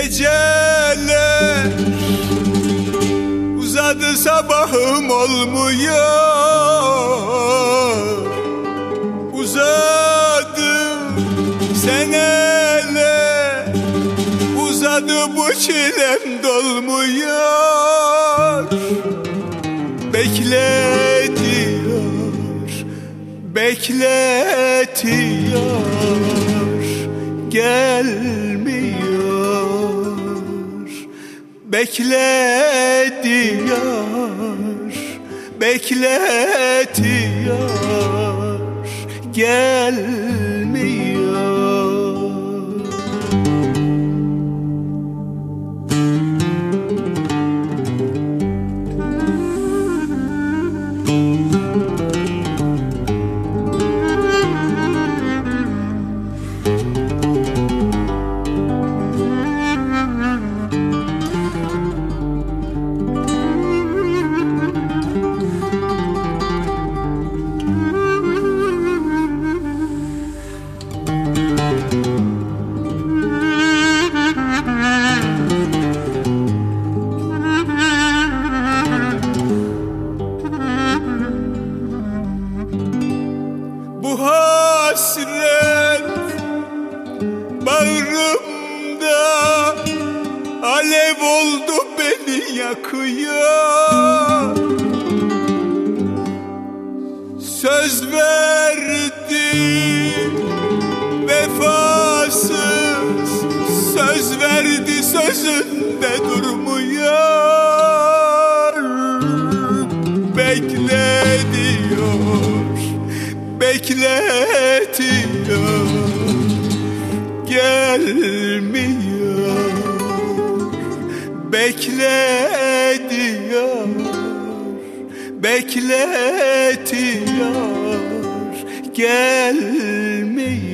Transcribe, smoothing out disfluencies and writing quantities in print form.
Geceler uzadı, sabahım olmuyor. Uzadı seneler, uzadı bu çilem dolmuyor. Bekletiyor, bekletiyor, gelmiyor. Bekletiyor, bekletiyor, gelmiyor. Bu hasret bağrımda alev oldu, beni yakıyor. Söz verdi vefasız, söz verdi sözünde durmuyor. Beklediyor, bekletiyor, gelmiyor. Bekletiyor, bekletiyor, gelmiyor.